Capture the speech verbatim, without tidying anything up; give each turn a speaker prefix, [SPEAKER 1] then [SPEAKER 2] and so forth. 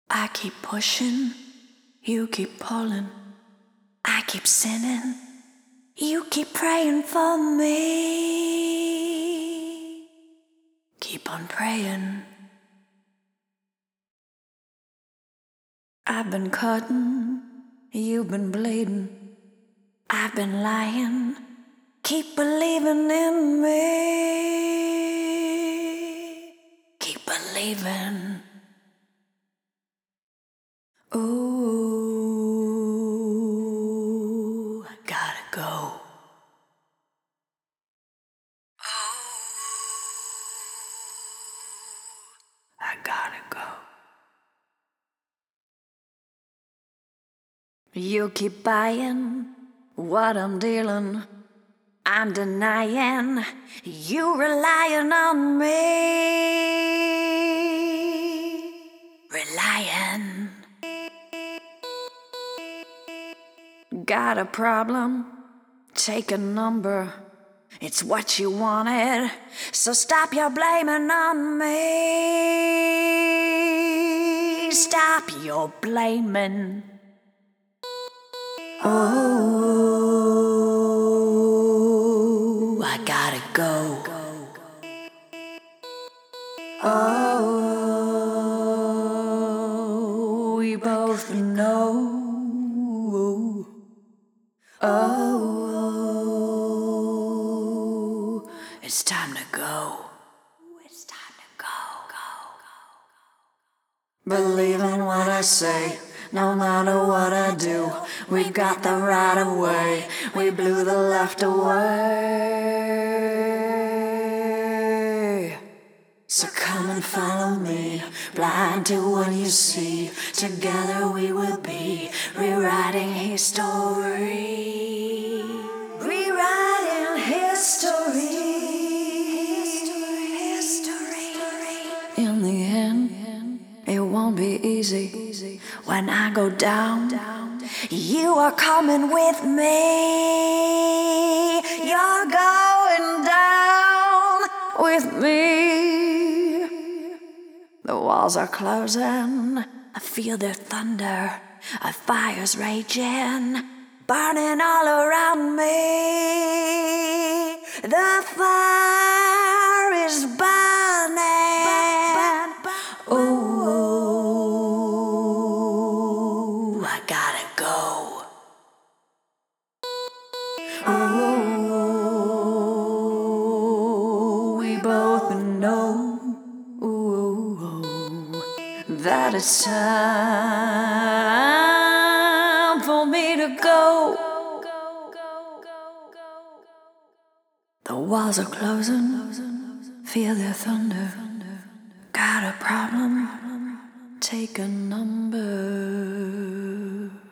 [SPEAKER 1] I keep pushing, you keep pulling. I keep sinning, you keep praying for me. Keep on praying. I've been cutting, you've been bleeding. I've been lying, keep believing in me. Keep believing. Ooh, I gotta go. Oh, I gotta go. You keep buying what I'm dealing. I'm denying you relying on me. Relying. Got a problem? Take a number. It's what you wanted, so stop your blaming on me. Stop your blaming. Oh, I gotta go. Oh, we both know. Oh, it's time to go. It's time to go, go, go. Believe in what I say, no matter what I do. We've got the right of way, we blew the left away. So come and follow me, blind to what you see. Together we will be rewriting history. Rewriting history. In the end, it won't be easy. When I go down, you are coming with me. You're going down with me. The walls are closing, I feel their thunder. A fire's raging, burning all around me. The fire is burning. Ooh, I gotta go. Ooh, we both know that it's time for me to go. The walls are closing, feel their thunder. Got a problem, take a number.